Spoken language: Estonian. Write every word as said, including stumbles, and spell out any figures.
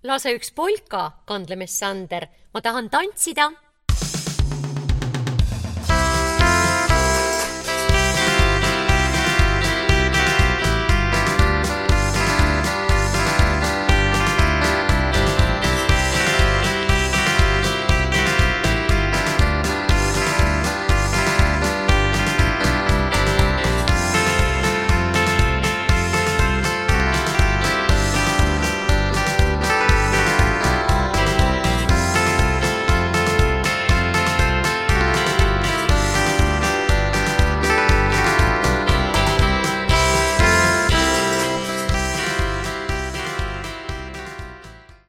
lase üks polka, kandlemees Sander, ma tahan tantsida